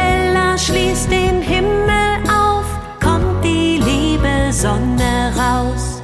Ella schließt den Himmel auf, kommt die liebe Sonne raus.